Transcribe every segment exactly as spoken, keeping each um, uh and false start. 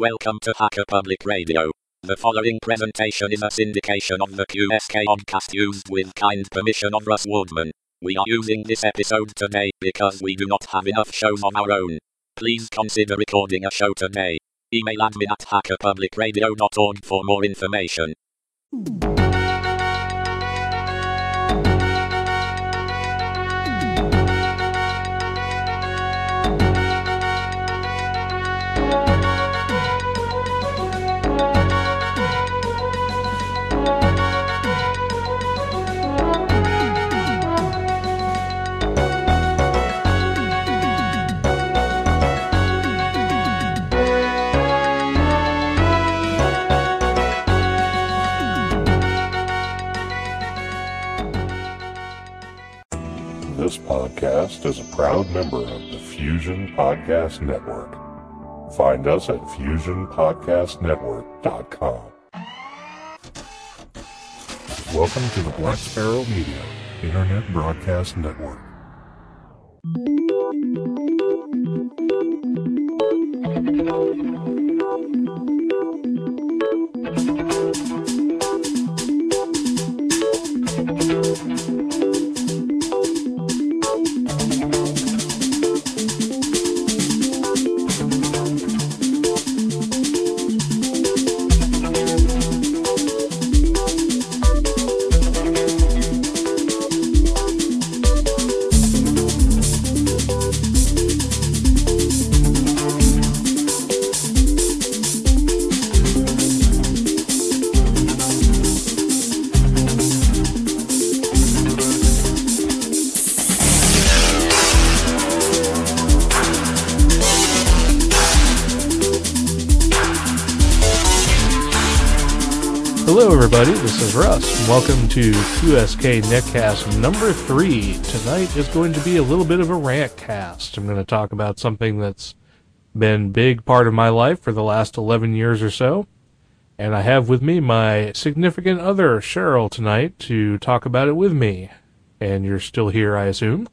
Welcome to Hacker Public Radio. The following presentation is a syndication of the Q S K podcast used with kind permission of Russ Wardman. We are using this episode today because we do not have enough shows of our own. Please consider recording a show today. Email admin at hacker public radio dot org for more information. This podcast is a proud member of the Fusion Podcast Network. Find us at fusion podcast network dot com. Welcome to the Black Sparrow Media Internet Broadcast Network. Hello everybody, this is Russ. Welcome to Q S K Netcast number three. Tonight is going to be a little bit of a rant cast. I'm going to talk about something that's been a big part of my life for the last eleven years or so. And I have with me my significant other, Cheryl, tonight to talk about it with me. And you're still here, I assume?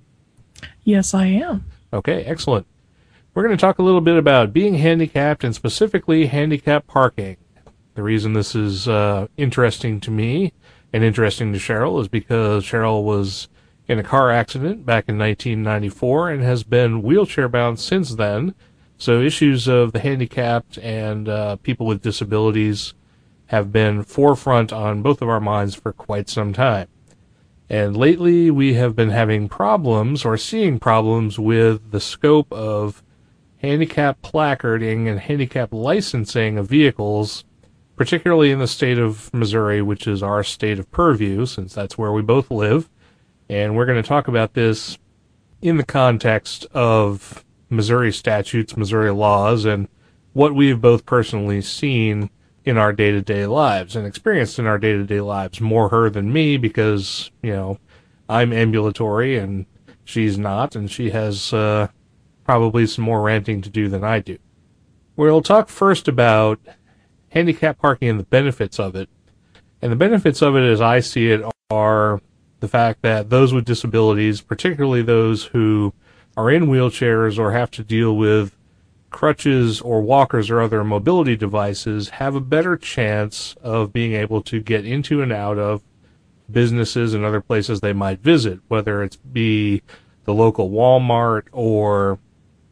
Yes, I am. Okay, excellent. We're going to talk a little bit about being handicapped and specifically handicap parking. The reason this is uh, interesting to me and interesting to Cheryl is because Cheryl was in a car accident back in nineteen ninety-four and has been wheelchair-bound since then. So issues of the handicapped and uh, people with disabilities have been forefront on both of our minds for quite some time. And lately we have been having problems or seeing problems with the scope of handicap placarding and handicap licensing of vehicles, particularly in the state of Missouri, which is our state of purview, since that's where we both live. And we're going to talk about this in the context of Missouri statutes, Missouri laws, and what we've both personally seen in our day-to-day lives and experienced in our day-to-day lives. More her than me because, you know, I'm ambulatory and she's not, and she has uh, probably some more ranting to do than I do. We'll talk first about handicap parking and the benefits of it. And the benefits of it, as I see it, are the fact that those with disabilities, particularly those who are in wheelchairs or have to deal with crutches or walkers or other mobility devices, have a better chance of being able to get into and out of businesses and other places they might visit, whether it's be the local Walmart or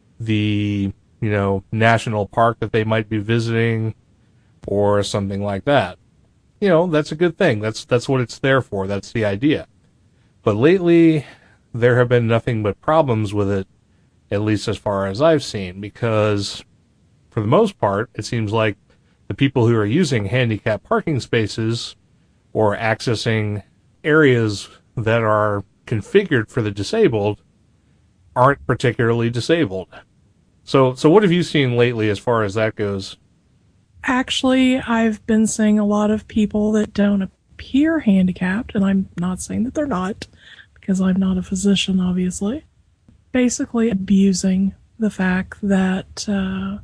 the, you know, national park that they might be visiting, or something like that. You know, that's a good thing. That's that's what it's there for. That's the idea. But lately, there have been nothing but problems with it, at least as far as I've seen, because for the most part, it seems like the people who are using handicap parking spaces or accessing areas that are configured for the disabled aren't particularly disabled. So, so what have you seen lately as far as that goes? Actually, I've been seeing a lot of people that don't appear handicapped, and I'm not saying that they're not, because I'm not a physician, obviously, basically abusing the fact that, uh,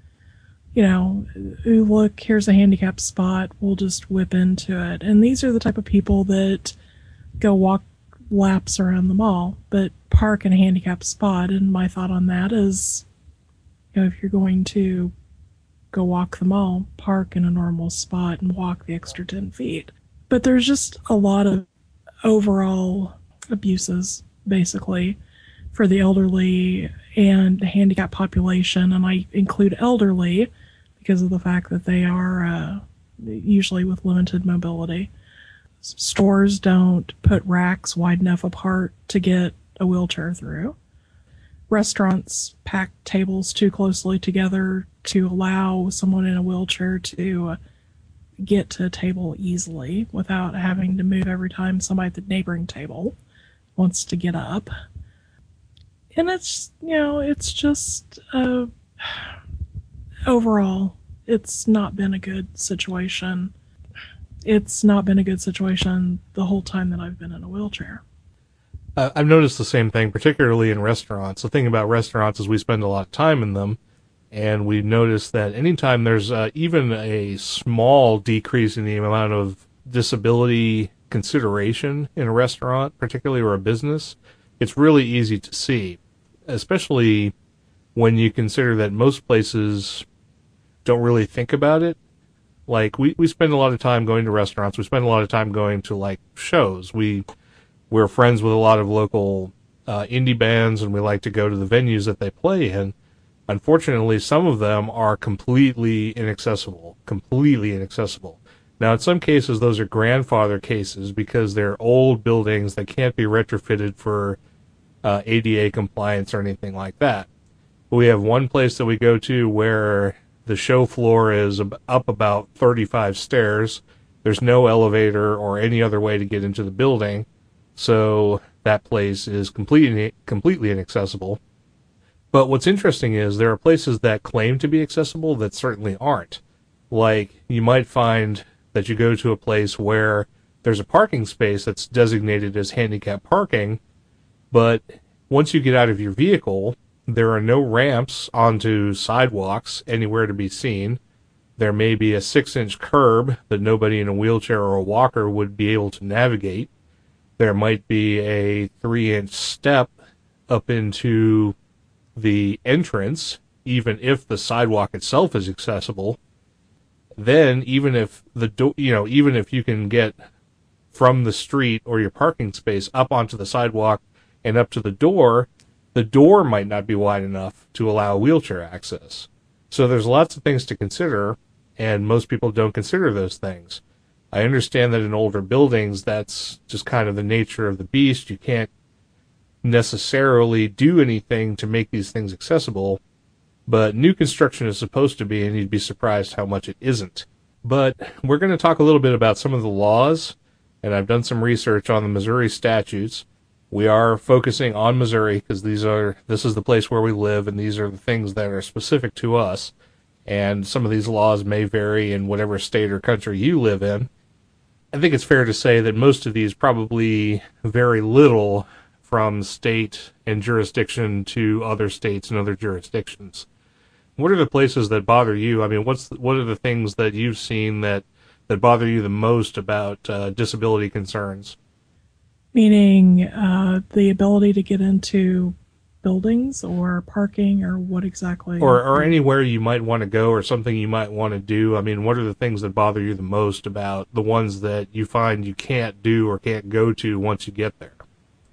you know, ooh, look, here's a handicapped spot, we'll just whip into it. And these are the type of people that go walk laps around the mall, but park in a handicapped spot. And my thought on that is, you know, if you're going to go walk the mall, park in a normal spot, and walk the extra ten feet. But there's just a lot of overall abuses, basically, for the elderly and the handicapped population. And I include elderly because of the fact that they are uh, usually with limited mobility. Stores don't put racks wide enough apart to get a wheelchair through. Restaurants pack tables too closely together to allow someone in a wheelchair to get to a table easily without having to move every time somebody at the neighboring table wants to get up. And it's, you know, it's just, uh, overall, it's not been a good situation. It's not been a good situation the whole time that I've been in a wheelchair. Uh, I've noticed the same thing, particularly in restaurants. The thing about restaurants is we spend a lot of time in them, and we notice that anytime there's uh, even a small decrease in the amount of disability consideration in a restaurant, particularly or a business, it's really easy to see, especially when you consider that most places don't really think about it. Like, we, we spend a lot of time going to restaurants. We spend a lot of time going to, like, shows. We, we're friends with a lot of local uh, indie bands, and we like to go to the venues that they play in. Unfortunately, some of them are completely inaccessible. Completely inaccessible. Now, in some cases, those are grandfather cases because they're old buildings that can't be retrofitted for uh, A D A compliance or anything like that. But we have one place that we go to where the show floor is up about thirty-five stairs. There's no elevator or any other way to get into the building, so that place is completely completely inaccessible. But what's interesting is there are places that claim to be accessible that certainly aren't. Like, you might find that you go to a place where there's a parking space that's designated as handicap parking, but once you get out of your vehicle, there are no ramps onto sidewalks anywhere to be seen. There may be a six-inch curb that nobody in a wheelchair or a walker would be able to navigate. There might be a three-inch step up into the entrance, even if the sidewalk itself is accessible. Then, even if the do- you know, even if you can get from the street or your parking space up onto the sidewalk and up to the door, the door might not be wide enough to allow wheelchair access. So there's lots of things to consider, and most people don't consider those things. I understand that in older buildings, that's just kind of the nature of the beast. You can't necessarily do anything to make these things accessible, but new construction is supposed to be, and you'd be surprised how much it isn't. But we're going to talk a little bit about some of the laws, and I've done some research on the Missouri statutes. We are focusing on Missouri because these are this is the place where we live, and these are the things that are specific to us. And some of these laws may vary in whatever state or country you live in. I think it's fair to say that most of these probably vary little from state and jurisdiction to other states and other jurisdictions. What are the places that bother you? I mean, what's what are the things that you've seen that, that bother you the most about uh, disability concerns? Meaning uh, the ability to get into buildings or parking, or what exactly? Or, or anywhere you might want to go, or something you might want to do. I mean, what are the things that bother you the most about the ones that you find you can't do or can't go to once you get there?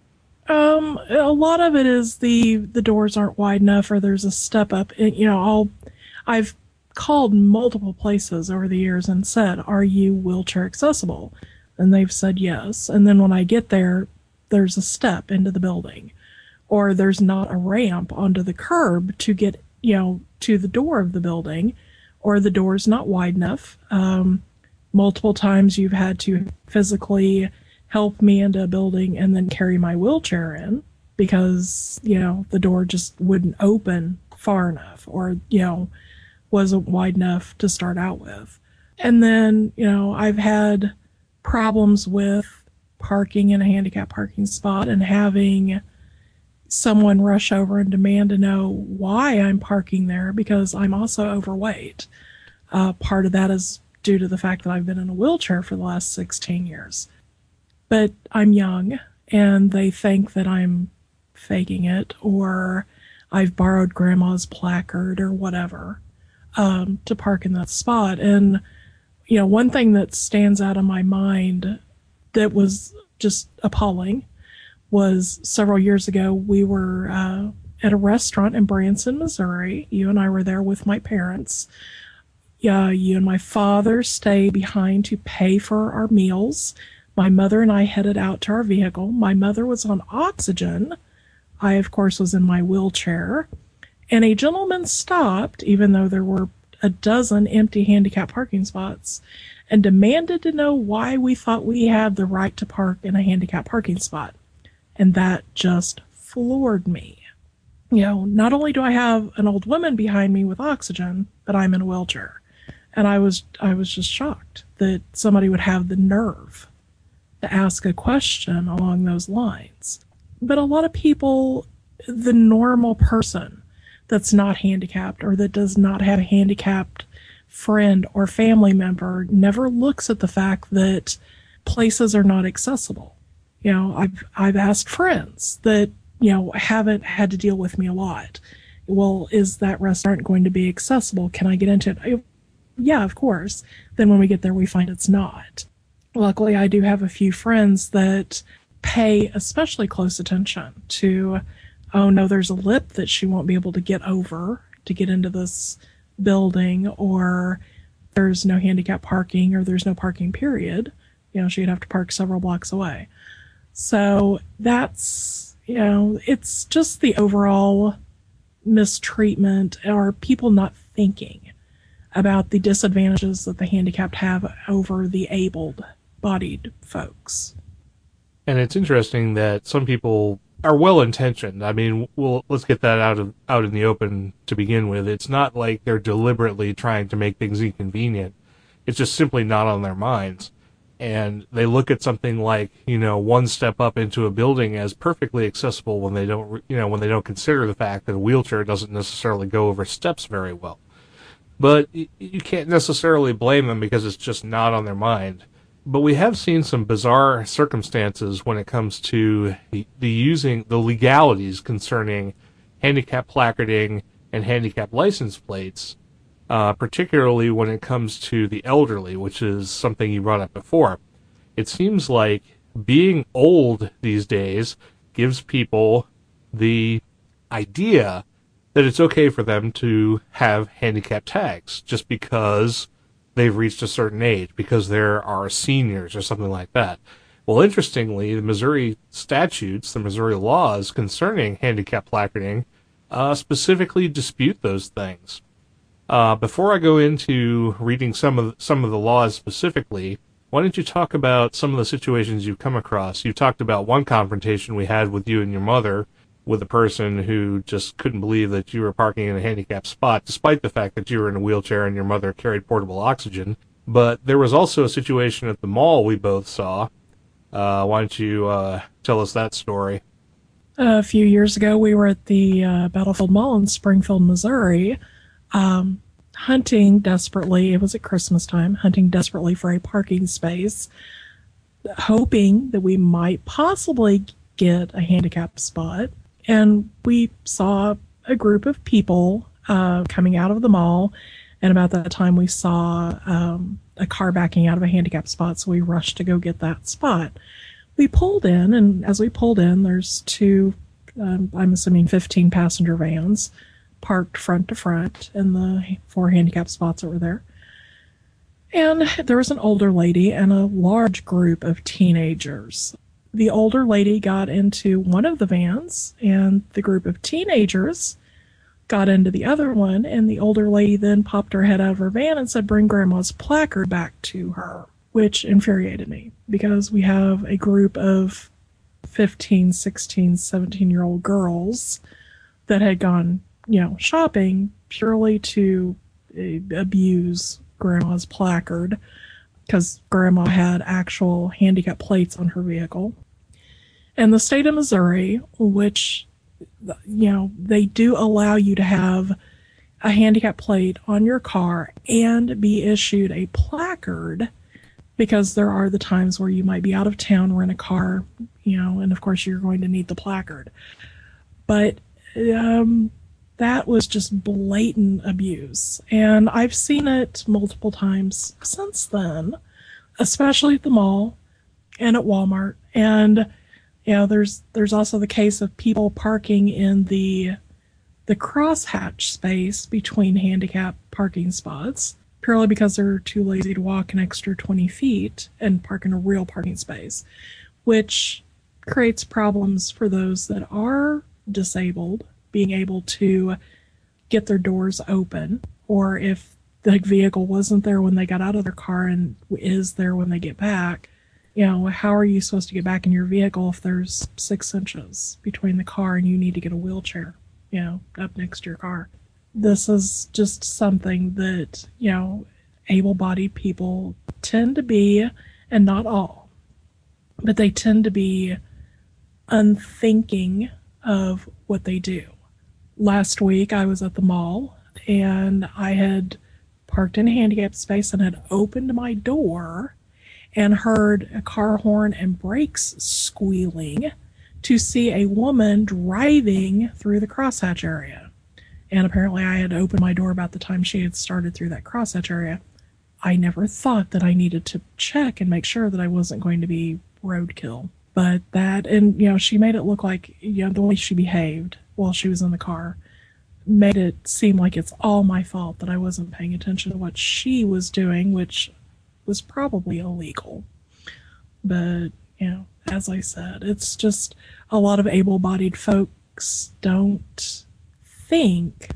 Um, a lot of it is the the doors aren't wide enough, or there's a step up. It, you know, I'll I've called multiple places over the years and said, "Are you wheelchair accessible?" And they've said yes. And then when I get there, there's a step into the building, or there's not a ramp onto the curb to get, you know, to the door of the building, or the door's not wide enough. Um, multiple times you've had to physically help me into a building and then carry my wheelchair in because, you know, the door just wouldn't open far enough, or, you know, wasn't wide enough to start out with. And then, you know, I've had problems with parking in a handicap parking spot and having someone rush over and demand to know why I'm parking there because I'm also overweight. Uh, part of that is due to the fact that I've been in a wheelchair for the last sixteen years. But I'm young, and they think that I'm faking it, or I've borrowed grandma's placard or whatever. um, to park in that spot. And, you know, one thing that stands out in my mind that was just appalling was several years ago, we were uh, at a restaurant in Branson, Missouri. You and I were there with my parents. Yeah, you and my father stayed behind to pay for our meals. My mother and I headed out to our vehicle. My mother was on oxygen. I, of course, was in my wheelchair. And a gentleman stopped, even though there were a dozen empty handicap parking spots, and demanded to know why we thought we had the right to park in a handicap parking spot. And that just floored me. You know, not only do I have an old woman behind me with oxygen, but I'm in a wheelchair. And I was I was just shocked that somebody would have the nerve to ask a question along those lines. But a lot of people, the normal person that's not handicapped or that does not have a handicapped friend or family member, never looks at the fact that places are not accessible. You know, I've I've asked friends that, you know, haven't had to deal with me a lot. Well, is that restaurant going to be accessible? Can I get into it? I, yeah, of course. Then when we get there, we find it's not. Luckily, I do have a few friends that pay especially close attention to, oh no, there's a lip that she won't be able to get over to get into this building, or there's no handicap parking, or there's no parking period. You know, she'd have to park several blocks away. So that's, you know, it's just the overall mistreatment or people not thinking about the disadvantages that the handicapped have over the able-bodied folks. And it's interesting that some people are well-intentioned. I mean, well, let's get that out of out in the open to begin with. It's not like they're deliberately trying to make things inconvenient. It's just simply not on their minds. And they look at something like, you know, one step up into a building as perfectly accessible when they don't, you know, when they don't consider the fact that a wheelchair doesn't necessarily go over steps very well. But you can't necessarily blame them because it's just not on their mind. But we have seen some bizarre circumstances when it comes to the, the using the legalities concerning handicap placarding and handicap license plates, uh, particularly when it comes to the elderly, which is something you brought up before. It seems like being old these days gives people the idea that it's okay for them to have handicap tags just because they've reached a certain age, because there are seniors or something like that. Well, interestingly, the Missouri statutes, the Missouri laws concerning handicap placarding, uh, specifically dispute those things. Uh, before I go into reading some of the, some of the laws specifically, why don't you talk about some of the situations you've come across? You talked about one confrontation we had with you and your mother, with a person who just couldn't believe that you were parking in a handicapped spot, despite the fact that you were in a wheelchair and your mother carried portable oxygen. But there was also a situation at the mall we both saw. Uh, why don't you uh, tell us that story? A few years ago, we were at the uh, Battlefield Mall in Springfield, Missouri, um, hunting desperately. It was at Christmas time, hunting desperately for a parking space, hoping that we might possibly get a handicapped spot. And we saw a group of people uh, coming out of the mall, and about that time we saw um, a car backing out of a handicapped spot, so we rushed to go get that spot. We pulled in, and as we pulled in, there's two, um, I'm assuming fifteen passenger vans parked front to front in the four handicapped spots that were there. And there was an older lady and a large group of teenagers. The older lady got into one of the vans, and the group of teenagers got into the other one, and the older lady then popped her head out of her van and said, "Bring Grandma's placard back to her," which infuriated me, because we have a group of fifteen, sixteen, seventeen-year-old girls that had gone, you know, shopping purely to uh, abuse Grandma's placard, because Grandma had actual handicap plates on her vehicle. And the state of Missouri, which, you know, they do allow you to have a handicap plate on your car and be issued a placard, because there are the times where you might be out of town or in a car, you know, and of course you're going to need the placard. But um, that was just blatant abuse. And I've seen it multiple times since then, especially at the mall and at Walmart. And, you know, there's there's also the case of people parking in the the crosshatch space between handicap parking spots, purely because they're too lazy to walk an extra twenty feet and park in a real parking space, which creates problems for those that are disabled, being able to get their doors open, or if the vehicle wasn't there when they got out of their car and is there when they get back, you know, how are you supposed to get back in your vehicle if there's six inches between the car and you need to get a wheelchair, you know, up next to your car? This is just something that, you know, able-bodied people tend to be, and not all, but they tend to be unthinking of what they do. Last week I was at the mall and I had parked in a handicapped space and had opened my door and heard a car horn and brakes squealing to see a woman driving through the crosshatch area. And apparently I had opened my door about the time she had started through that crosshatch area. I never thought that I needed to check and make sure that I wasn't going to be roadkill. But that, and, you know, she made it look like, you know, the way she behaved while she was in the car made it seem like it's all my fault that I wasn't paying attention to what she was doing, which was probably illegal. But, you know, as I said, it's just a lot of able-bodied folks don't think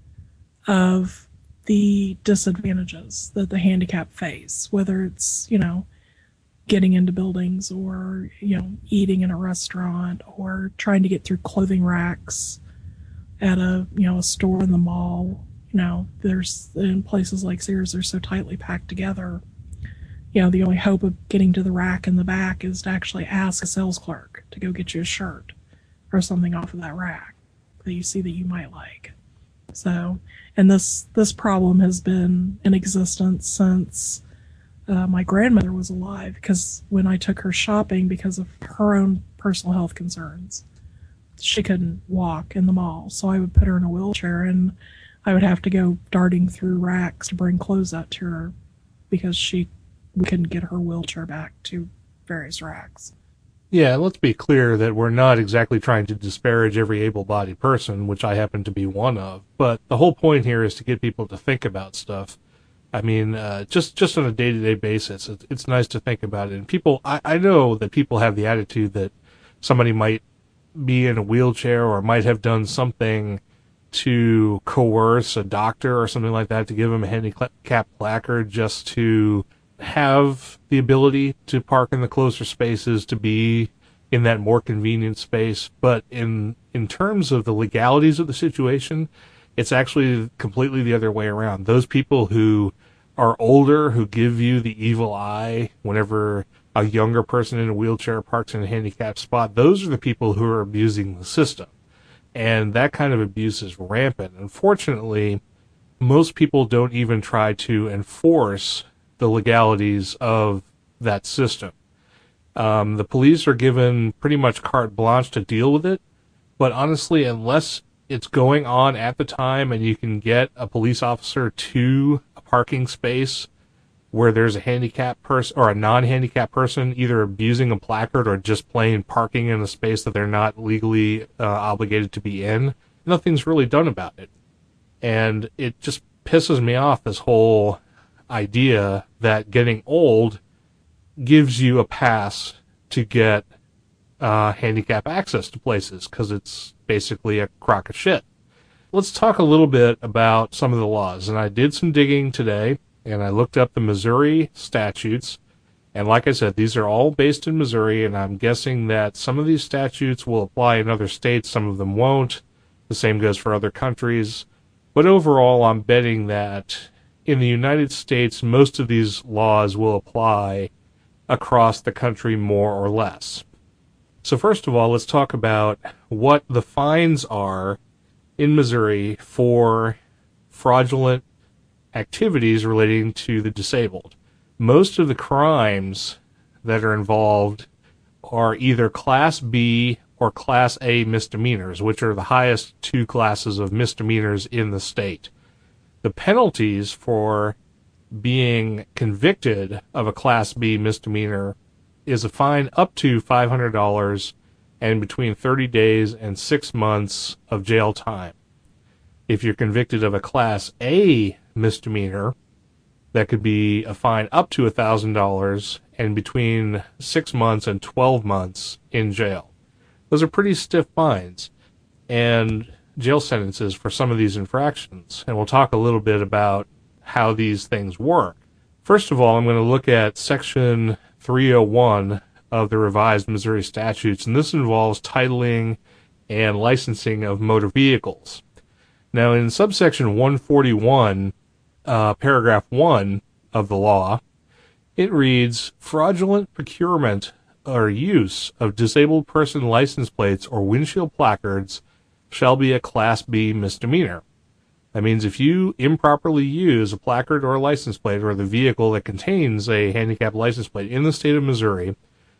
of the disadvantages that the handicap face, whether it's, you know, getting into buildings or, you know, eating in a restaurant or trying to get through clothing racks at a, you know, a store in the mall. You know, there's, in places like Sears, they're so tightly packed together. You know, the only hope of getting to the rack in the back is to actually ask a sales clerk to go get you a shirt or something off of that rack that you see that you might like. So, and this, this problem has been in existence since Uh, my grandmother was alive, because when I took her shopping because of her own personal health concerns, she couldn't walk in the mall. So I would put her in a wheelchair and I would have to go darting through racks to bring clothes out to her because she we couldn't get her wheelchair back to various racks. Yeah, let's be clear that we're not exactly trying to disparage every able-bodied person, which I happen to be one of. But the whole point here is to get people to think about stuff. I mean, uh, just, just on a day-to-day basis, it's, it's nice to think about it. And people, I, I know that people have the attitude that somebody might be in a wheelchair or might have done something to coerce a doctor or something like that to give them a handicap placard just to have the ability to park in the closer spaces, to be in that more convenient space. But in, in terms of the legalities of the situation, it's actually completely the other way around. Those people who are older, who give you the evil eye whenever a younger person in a wheelchair parks in a handicapped spot, those are the people who are abusing the system. And that kind of abuse is rampant. Unfortunately, most people don't even try to enforce the legalities of that system. Um, the police are given pretty much carte blanche to deal with it, but honestly, unless it's going on at the time and you can get a police officer to a parking space where there's a handicapped person or a non-handicapped person either abusing a placard or just plain parking in a space that they're not legally uh, obligated to be in, nothing's really done about it. And it just pisses me off, this whole idea that getting old gives you a pass to get uh, handicap access to places, because it's basically a crock of shit. Let's talk a little bit about some of the laws. And I did some digging today, and I looked up the Missouri statutes. And like I said, these are all based in Missouri, and I'm guessing that some of these statutes will apply in other states, some of them won't. The same goes for other countries. But overall, I'm betting that in the United States, most of these laws will apply across the country more or less. So first of all, let's talk about what the fines are in Missouri for fraudulent activities relating to the disabled. Most of the crimes that are involved are either Class B or Class A misdemeanors, which are the highest two classes of misdemeanors in the state. The penalties for being convicted of a Class B misdemeanor is a fine up to five hundred dollars and between thirty days and six months of jail time. If you're convicted of a Class A misdemeanor, that could be a fine up to one thousand dollars and between six months and twelve months in jail. Those are pretty stiff fines and jail sentences for some of these infractions. And we'll talk a little bit about how these things work. First of all, I'm going to look at Section three oh one of the revised Missouri statutes, and this involves titling and licensing of motor vehicles. Now, in subsection one forty-one, uh, paragraph one of the law, it reads, fraudulent procurement or use of disabled person license plates or windshield placards shall be a Class B misdemeanor. That means if you improperly use a placard or a license plate or the vehicle that contains a handicapped license plate in the state of Missouri,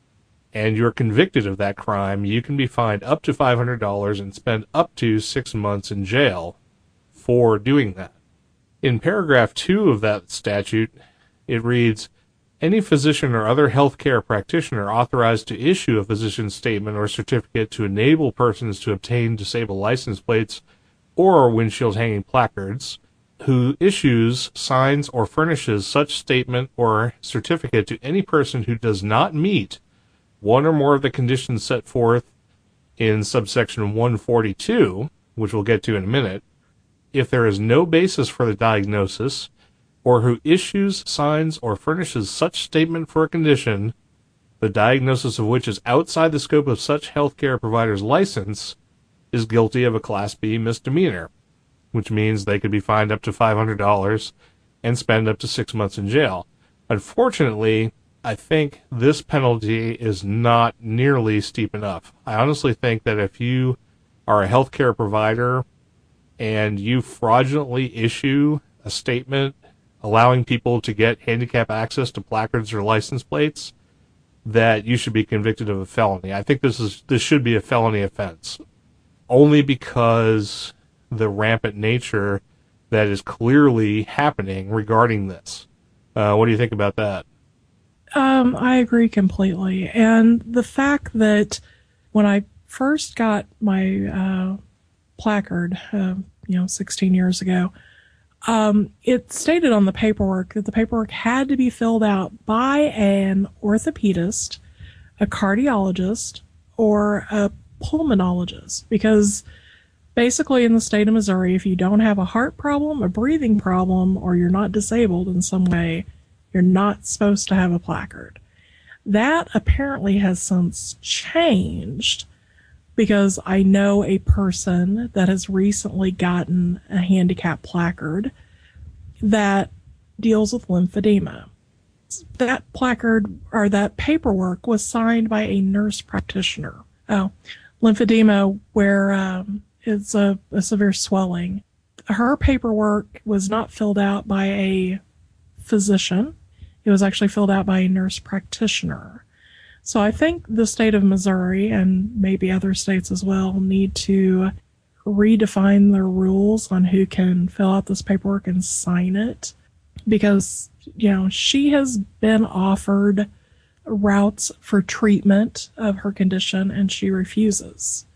and you're convicted of that crime, you can be fined up to five hundred dollars and spend up to six months in jail for doing that. In paragraph two of that statute, it reads, any physician or other healthcare practitioner authorized to issue a physician's statement or certificate to enable persons to obtain disabled license plates or windshield hanging placards, who issues, signs, or furnishes such statement or certificate to any person who does not meet one or more of the conditions set forth in subsection one forty-two, which we'll get to in a minute, if there is no basis for the diagnosis, or who issues, signs, or furnishes such statement for a condition, the diagnosis of which is outside the scope of such healthcare provider's license, is guilty of a Class B misdemeanor, which means they could be fined up to five hundred dollars and spend up to six months in jail. Unfortunately, I think this penalty is not nearly steep enough. I honestly think that if you are a healthcare provider and you fraudulently issue a statement allowing people to get handicap access to placards or license plates, that you should be convicted of a felony. I think this is this should be a felony offense, only because the rampant nature that is clearly happening regarding this. Uh, what do you think about that? Um, I agree completely. And the fact that when I first got my uh, placard, uh, you know, sixteen years ago, Um, it stated on the paperwork that the paperwork had to be filled out by an orthopedist, a cardiologist, or a pulmonologist, because basically in the state of Missouri, if you don't have a heart problem, a breathing problem, or you're not disabled in some way, you're not supposed to have a placard. That apparently has since changed, because I know a person that has recently gotten a handicap placard that deals with lymphedema. That placard, or that paperwork, was signed by a nurse practitioner. Oh, lymphedema, where um, it's a, a severe swelling. Her paperwork was not filled out by a physician. It was actually filled out by a nurse practitioner. So I think the state of Missouri, and maybe other states as well, need to redefine their rules on who can fill out this paperwork and sign it. Because, you know, she has been offered routes for treatment of her condition, and she refuses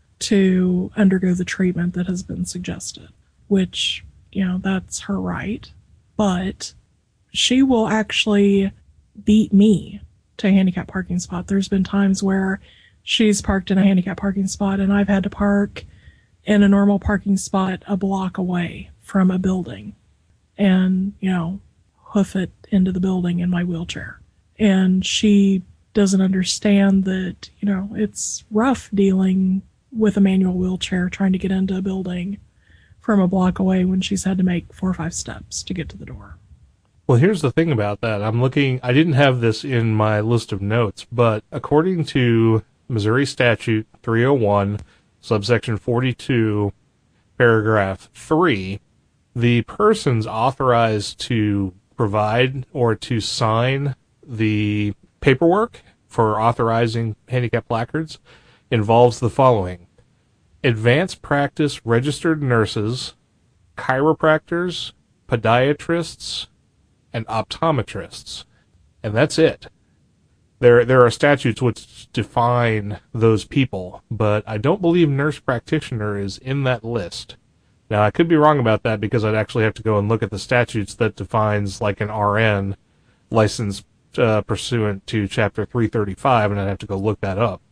to undergo the treatment that has been suggested, which, you know, that's her right. But she will actually beat me to a handicap parking spot. There's been times where she's parked in a handicap parking spot and I've had to park in a normal parking spot a block away from a building and, you know, hoof it into the building in my wheelchair. And she doesn't understand that, you know, it's rough dealing with a manual wheelchair trying to get into a building from a block away when she's had to make four or five steps to get to the door. Well, here's the thing about that. I'm looking, I didn't have this in my list of notes, but according to Missouri Statute three oh one, subsection forty-two, paragraph three, the persons authorized to provide or to sign the paperwork for authorizing handicap placards involves the following: advanced practice registered nurses, chiropractors, podiatrists, and optometrists. And that's it. There there are statutes which define those people, but I don't believe nurse practitioner is in that list. Now, I could be wrong about that because I'd actually have to go and look at the statutes that defines like an R N license uh, pursuant to Chapter three thirty-five, and I'd have to go look that up.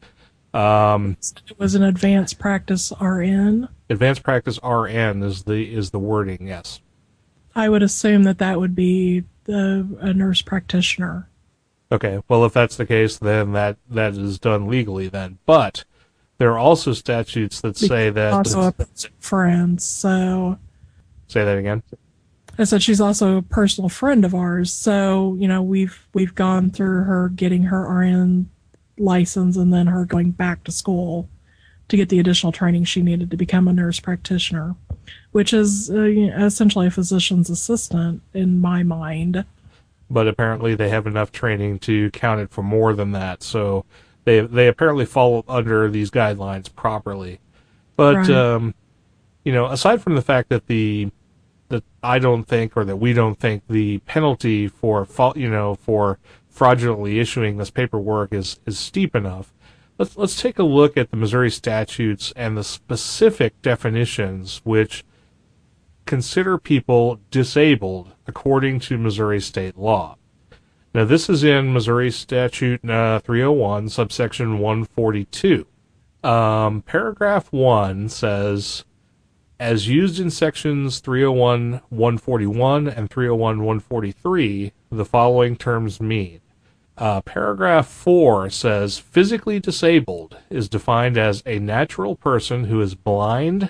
Um, it was an advanced practice R N? Advanced practice R N is the is the wording, yes. I would assume that that would be the, a nurse practitioner. Okay, well, if that's the case, then that, that is done legally then. But there are also statutes that say that... Also a friend, so... Say that again? I said she's also a personal friend of ours, so, you know, we've we've gone through her getting her R N license and then her going back to school to get the additional training she needed to become a nurse practitioner, which is uh, essentially a physician's assistant in my mind. But apparently they have enough training to count it for more than that, so they they apparently fall under these guidelines properly. But right. um, you know, aside from the fact that the that I don't think, or that we don't think, the penalty for fault, you know, for fraudulently issuing this paperwork is is steep enough, let's let's take a look at the Missouri statutes and the specific definitions which consider people disabled according to Missouri state law. Now, this is in Missouri Statute uh, three oh one, subsection one forty-two. Um, paragraph one says, as used in sections three oh one, one forty-one and three oh one, one forty-three, the following terms mean. Uh, paragraph four says, physically disabled is defined as a natural person who is blind,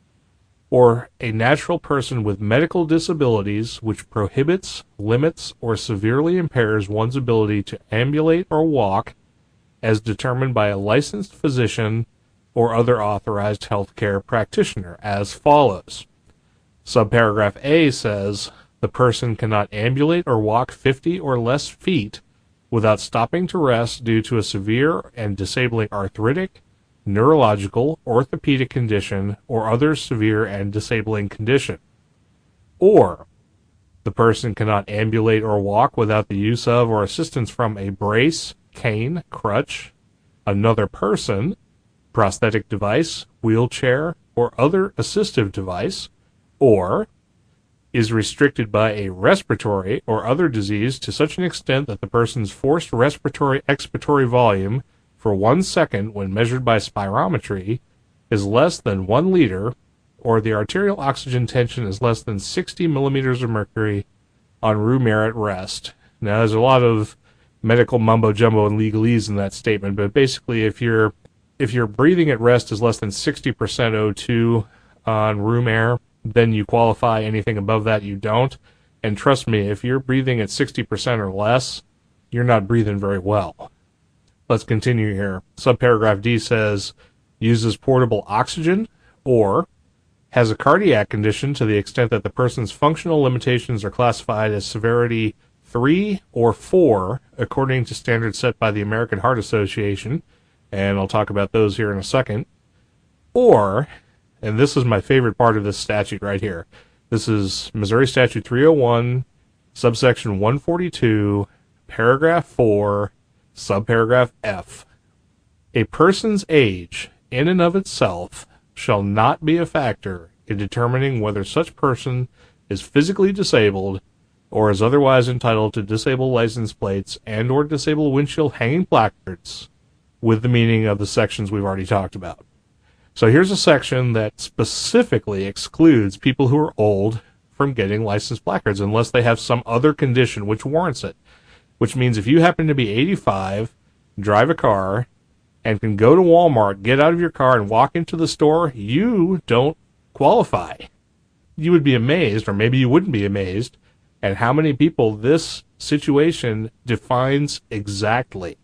or a natural person with medical disabilities which prohibits, limits, or severely impairs one's ability to ambulate or walk as determined by a licensed physician or other authorized healthcare practitioner, as follows. Subparagraph A says, the person cannot ambulate or walk fifty or less feet without stopping to rest due to a severe and disabling arthritic, neurological, orthopedic condition, or other severe and disabling condition. Or, the person cannot ambulate or walk without the use of or assistance from a brace, cane, crutch, another person, prosthetic device, wheelchair, or other assistive device, or is restricted by a respiratory or other disease to such an extent that the person's forced respiratory expiratory volume for one second when measured by spirometry is less than one liter, or the arterial oxygen tension is less than sixty millimeters of mercury on room air at rest. Now, there's a lot of medical mumbo-jumbo and legalese in that statement, but basically if you're if your breathing at rest is less than sixty percent O two on room air, then you qualify. Anything above that, you don't. And trust me, if you're breathing at sixty percent or less, you're not breathing very well. Let's continue here. Subparagraph D says, uses portable oxygen, or has a cardiac condition to the extent that the person's functional limitations are classified as severity three or four, according to standards set by the American Heart Association, and I'll talk about those here in a second. Or, and this is my favorite part of this statute right here, this is Missouri Statute three oh one, subsection one forty-two, paragraph four, subparagraph F. A person's age, in and of itself, shall not be a factor in determining whether such person is physically disabled or is otherwise entitled to disabled license plates and or disabled windshield hanging placards with the meaning of the sections we've already talked about. So here's a section that specifically excludes people who are old from getting license placards unless they have some other condition which warrants it. Which means if you happen to be eighty-five, drive a car, and can go to Walmart, get out of your car, and walk into the store, you don't qualify. You would be amazed, or maybe you wouldn't be amazed, at how many people this situation defines exactly.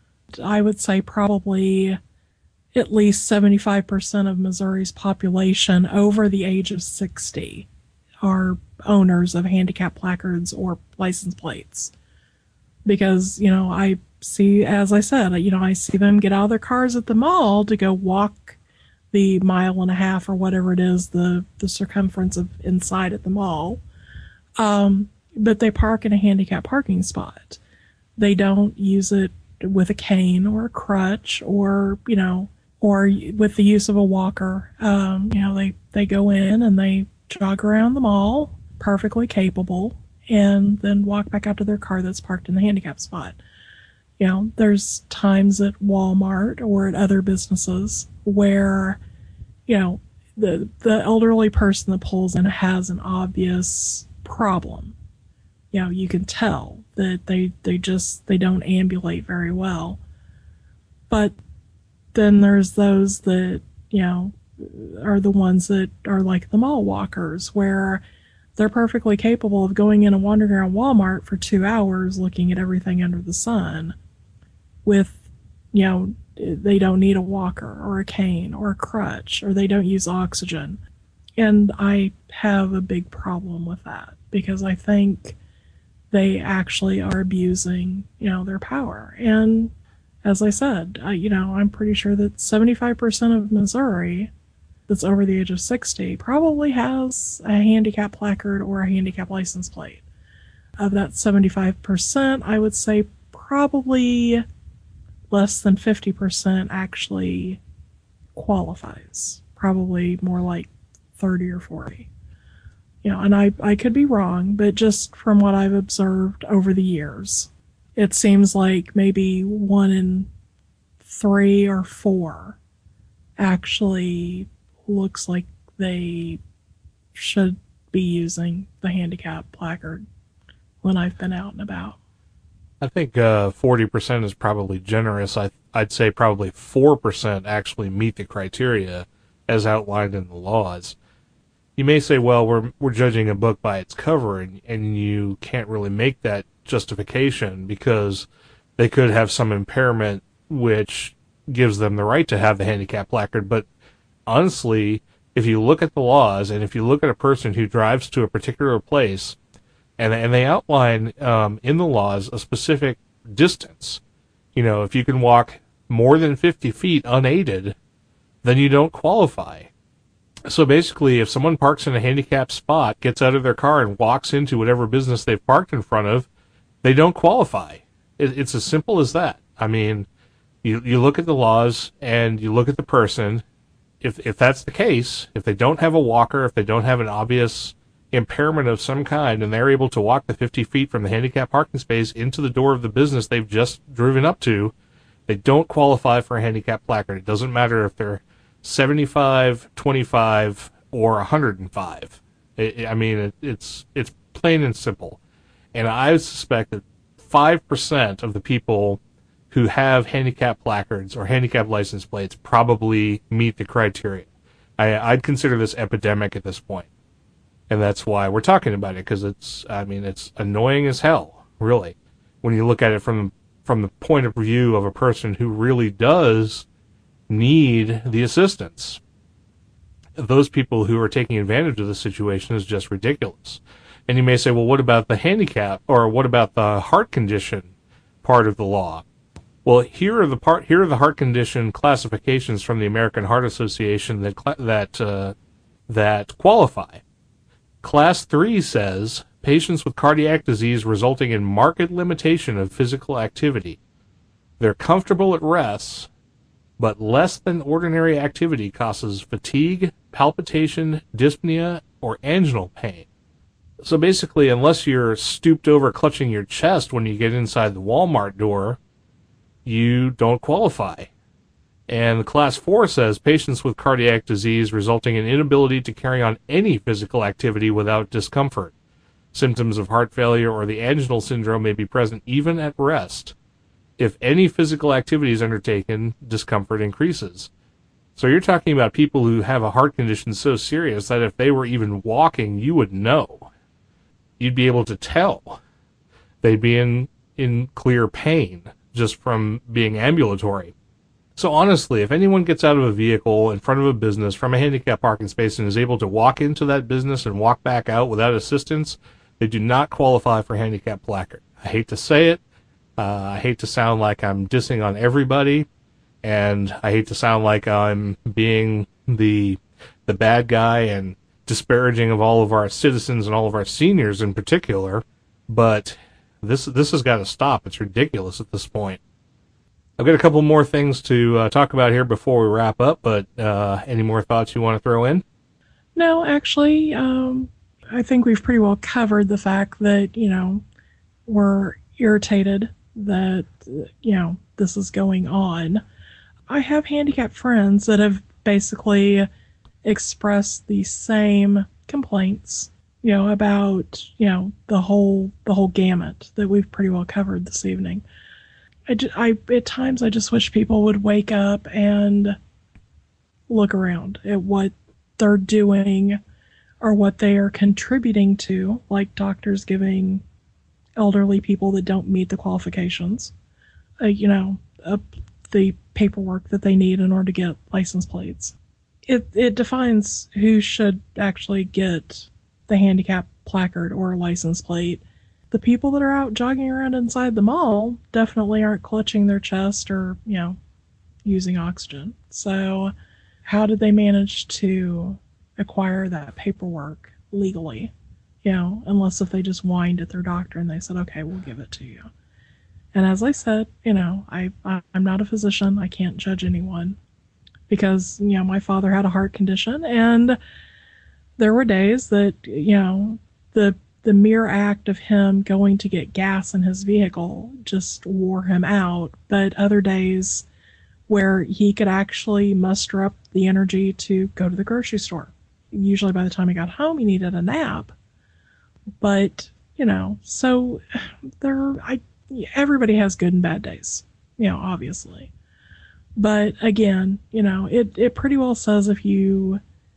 I would say probably at least seventy-five percent of Missouri's population over the age of sixty are owners of handicap placards or license plates. Because, you know, I see, as I said, you know, I see them get out of their cars at the mall to go walk the mile and a half or whatever it is, the, the circumference of inside at the mall. Um, but they park in a handicap parking spot. They don't use it with a cane or a crutch or, you know, or with the use of a walker. Um, you know, they, they go in and they jog around the mall, perfectly capable, and then walk back out to their car that's parked in the handicap spot. You know, there's times at Walmart or at other businesses where, you know, the the elderly person that pulls in has an obvious problem. You know, you can tell that they, they just, they don't ambulate very well. But then there's those that, you know, are the ones that are like the mall walkers, where they're perfectly capable of going in and wandering around Walmart for two hours looking at everything under the sun with, you know, they don't need a walker or a cane or a crutch, or they don't use oxygen. And I have a big problem with that, because I think they actually are abusing, you know, their power. And as I said, I, you know, I'm pretty sure that seventy-five percent of Missouri that's over the age of sixty probably has a handicap placard or a handicap license plate. Of that seventy-five percent, I would say probably less than fifty percent actually qualifies. Probably more like thirty or forty. You know, and I, I could be wrong, but just from what I've observed over the years, it seems like maybe one in three or four actually looks like they should be using the handicap placard when I've been out and about. I think uh, forty percent is probably generous. I, I'd say probably four percent actually meet the criteria as outlined in the laws. You may say, well, we're we're judging a book by its cover, and, and you can't really make that justification because they could have some impairment which gives them the right to have the handicap placard. But honestly, if you look at the laws, and if you look at a person who drives to a particular place, and, and they outline um, in the laws a specific distance, you know, if you can walk more than fifty feet unaided, then you don't qualify. So basically, if someone parks in a handicapped spot, gets out of their car, and walks into whatever business they've parked in front of, they don't qualify. It, it's as simple as that. I mean, you you look at the laws, and you look at the person. If if that's the case, if they don't have a walker, if they don't have an obvious impairment of some kind, and they're able to walk the fifty feet from the handicapped parking space into the door of the business they've just driven up to, they don't qualify for a handicap placard. It doesn't matter if they're seventy-five, twenty-five, or one hundred five. It, I mean, it, it's it's plain and simple. And I suspect that five percent of the people who have handicap placards or handicap license plates probably meet the criteria. I, I'd consider this epidemic at this point. And that's why we're talking about it, because it's, I mean, it's annoying as hell, really, when you look at it from from the point of view of a person who really does need the assistance. Those people who are taking advantage of the situation is just ridiculous. And you may say, well, what about the handicap, or what about the heart condition part of the law? Well, here are the part here are the heart condition classifications from the American Heart Association that that uh, that qualify. Class three says patients with cardiac disease resulting in marked limitation of physical activity. They're comfortable at rest, but less than ordinary activity causes fatigue, palpitation, dyspnea, or anginal pain. So basically, unless you're stooped over clutching your chest when you get inside the Walmart door, you don't qualify. And class four says patients with cardiac disease resulting in inability to carry on any physical activity without discomfort. Symptoms of heart failure or the anginal syndrome may be present even at rest. If any physical activity is undertaken, discomfort increases. So you're talking about people who have a heart condition so serious that if they were even walking, you would know. You'd be able to tell. They'd be in, in clear pain just from being ambulatory. So honestly, if anyone gets out of a vehicle in front of a business from a handicapped parking space and is able to walk into that business and walk back out without assistance, they do not qualify for handicap placard. I hate to say it, Uh, I hate to sound like I'm dissing on everybody, and I hate to sound like I'm being the the bad guy and disparaging of all of our citizens and all of our seniors in particular, but this this has got to stop. It's ridiculous at this point. I've got a couple more things to uh, talk about here before we wrap up, but uh, any more thoughts you want to throw in? No, actually, um, I think we've pretty well covered the fact that, you know, we're irritated that, you know, this is going on. I have handicapped friends that have basically expressed the same complaints, you know, about, you know, the whole the whole gamut that we've pretty well covered this evening. I, just, I at times I just wish people would wake up and look around at what they're doing or what they are contributing to, like doctors giving elderly people that don't meet the qualifications, uh, you know, uh, the paperwork that they need in order to get license plates. It it defines who should actually get the handicap placard or license plate. The people that are out jogging around inside the mall definitely aren't clutching their chest or, you know, using oxygen. So how did they manage to acquire that paperwork legally? You know, unless if they just whined at their doctor and they said, okay, we'll give it to you. And as I said, you know, I, I'm not a physician. I can't judge anyone because, you know, my father had a heart condition and there were days that, you know, the the mere act of him going to get gas in his vehicle just wore him out. But other days where he could actually muster up the energy to go to the grocery store. Usually by the time he got home, he needed a nap. But, you know, so there, I, everybody has good and bad days, you know, obviously. But again, you know, it, it pretty well says if you,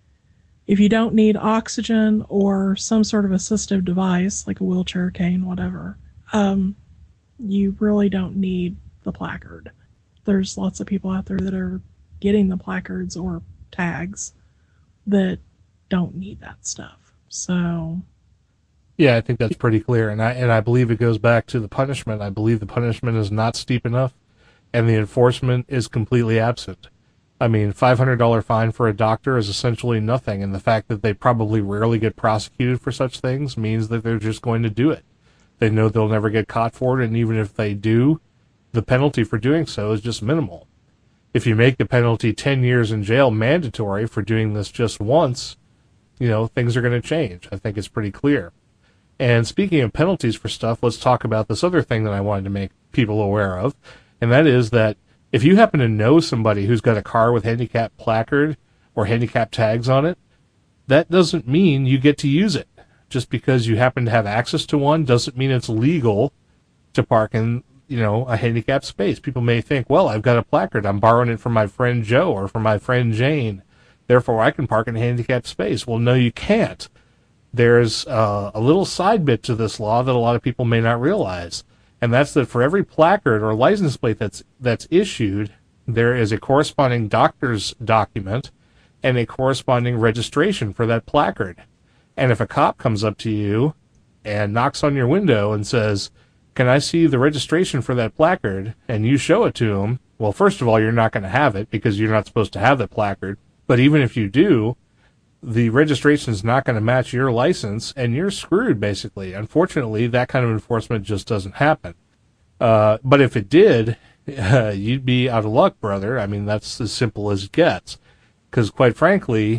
if you don't need oxygen or some sort of assistive device, like a wheelchair, cane, whatever, um, you really don't need the placard. There's lots of people out there that are getting the placards or tags that don't need that stuff. So, yeah, I think that's pretty clear, and I and I believe it goes back to the punishment. I believe the punishment is not steep enough, and the enforcement is completely absent. I mean, five hundred dollars fine for a doctor is essentially nothing, and the fact that they probably rarely get prosecuted for such things means that they're just going to do it. They know they'll never get caught for it, and even if they do, the penalty for doing so is just minimal. If you make the penalty ten years in jail mandatory for doing this just once, you know, things are going to change. I think it's pretty clear. And speaking of penalties for stuff, let's talk about this other thing that I wanted to make people aware of, and that is that if you happen to know somebody who's got a car with handicap placard or handicap tags on it, that doesn't mean you get to use it. Just because you happen to have access to one doesn't mean it's legal to park in, you know, a handicapped space. People may think, well, I've got a placard. I'm borrowing it from my friend Joe or from my friend Jane. Therefore, I can park in a handicapped space. Well, no, you can't. There's uh, a little side bit to this law that a lot of people may not realize. And that's that for every placard or license plate that's that's issued, there is a corresponding doctor's document and a corresponding registration for that placard. And if a cop comes up to you and knocks on your window and says, can I see the registration for that placard? And you show it to him, well, first of all, you're not going to have it because you're not supposed to have the placard. But even if you do, the registration is not going to match your license, and you're screwed, basically. Unfortunately, that kind of enforcement just doesn't happen. Uh, but if it did, uh, you'd be out of luck, brother. I mean, that's as simple as it gets. Because, quite frankly,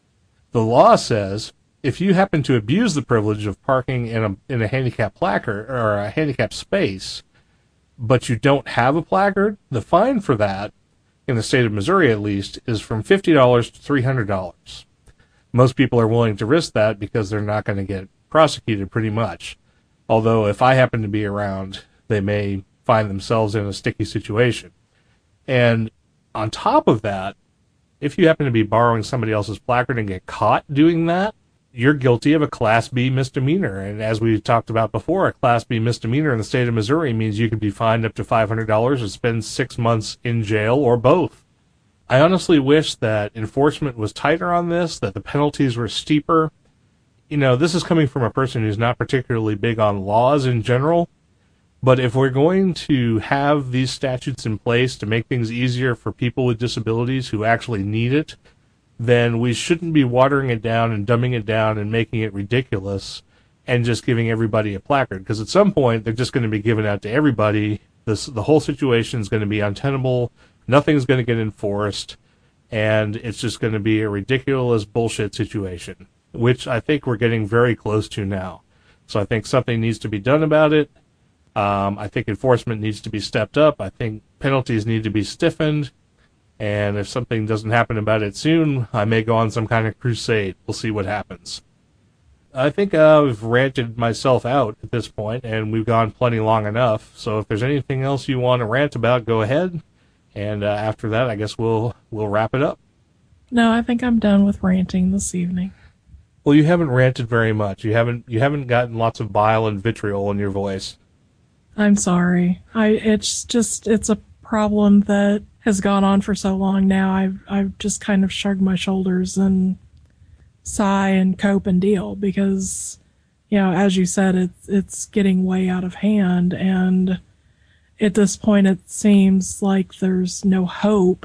the law says if you happen to abuse the privilege of parking in a in a handicapped placard or a handicapped space, but you don't have a placard, the fine for that, in the state of Missouri at least, is from fifty dollars to three hundred dollars. Most people are willing to risk that because they're not going to get prosecuted pretty much. Although if I happen to be around, they may find themselves in a sticky situation. And on top of that, if you happen to be borrowing somebody else's placard and get caught doing that, you're guilty of a Class B misdemeanor. And as we talked about before, a Class B misdemeanor in the state of Missouri means you could be fined up to five hundred dollars or spend six months in jail or both. I honestly wish that enforcement was tighter on this, that the penalties were steeper. You know, this is coming from a person who's not particularly big on laws in general, But if we're going to have these statutes in place to make things easier for people with disabilities who actually need it, then we shouldn't be watering it down and dumbing it down and making it ridiculous and just giving everybody a placard. Because at some point, they're just going to be given out to everybody. This, the whole situation is going to be untenable. Nothing's going to get enforced. And it's just going to be a ridiculous bullshit situation, which I think we're getting very close to now. So I think something needs to be done about it. Um, I think enforcement needs to be stepped up. I think penalties need to be stiffened. And if something doesn't happen about it soon, I may go on some kind of crusade. We'll see what happens. I think I've ranted myself out at this point, and we've gone plenty long enough. So if there's anything else you want to rant about, go ahead. And uh, after that, I guess we'll we'll wrap it up. No, I think I'm done with ranting this evening. Well, you haven't ranted very much. You haven't you haven't gotten lots of bile and vitriol in your voice. I'm sorry. I it's just it's a problem that has gone on for so long now. I've I've just kind of shrugged my shoulders and sigh and cope and deal because, you know, as you said, it's it's getting way out of hand, and at this point it seems like there's no hope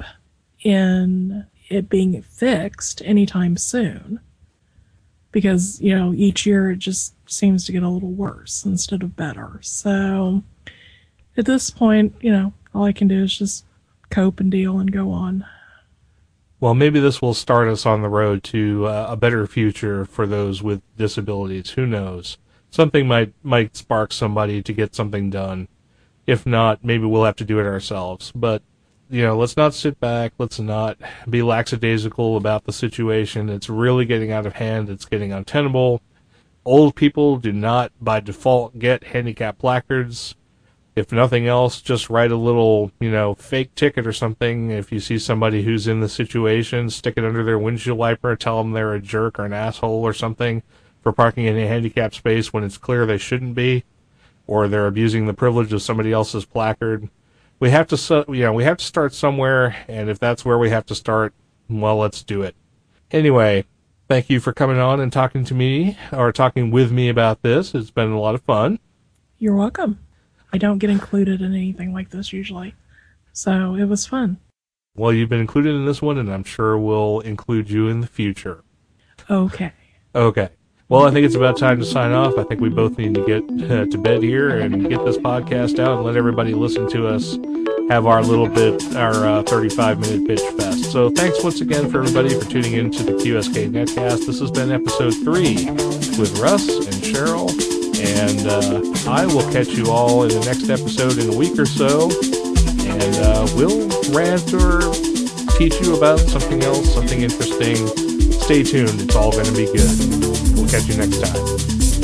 in it being fixed anytime soon. Because, you know, each year it just seems to get a little worse instead of better. So at this point, you know, all I can do is just cope and deal and go on. Well, maybe this will start us on the road to uh, a better future for those with disabilities. Who knows? Something might might spark somebody to get something done. If not, maybe we'll have to do it ourselves. But, you know, let's not sit back. Let's not be lackadaisical about the situation. It's really getting out of hand. It's getting untenable. Old people do not, by default, get handicap placards. If nothing else, just write a little, you know, fake ticket or something. If you see somebody who's in the situation, stick it under their windshield wiper, tell them they're a jerk or an asshole or something for parking in a handicapped space when it's clear they shouldn't be, or they're abusing the privilege of somebody else's placard. We have to, you know, we have to start somewhere, and if that's where we have to start, well, let's do it. Anyway, thank you for coming on and talking to me, or talking with me about this. It's been a lot of fun. You're welcome. I don't get included in anything like this usually, so it was fun. Well, you've been included in this one, and I'm sure we'll include you in the future. Okay. Okay. Well, I think it's about time to sign off. I think we both need to get uh, to bed here and get this podcast out and let everybody listen to us have our little bit, our uh, thirty-five minute bitch fest. So thanks once again for everybody for tuning in to the Q S K Netcast. This has been episode three with Russ and Cheryl, and uh, I will catch you all in the next episode in a week or so, and uh, we'll rant or teach you about something else, something interesting. Stay tuned. It's all going to be good. We'll catch you next time.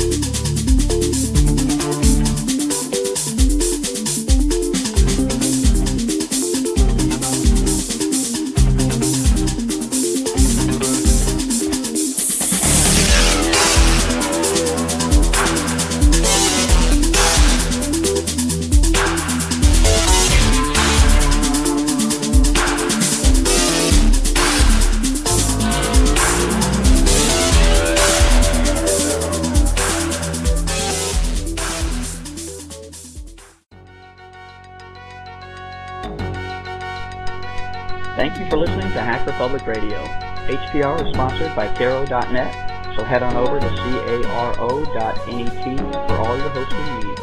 Thank you for listening to Hacker Public Radio. H P R is sponsored by Caro dot net, so head on over to caro dot net for all your hosting needs.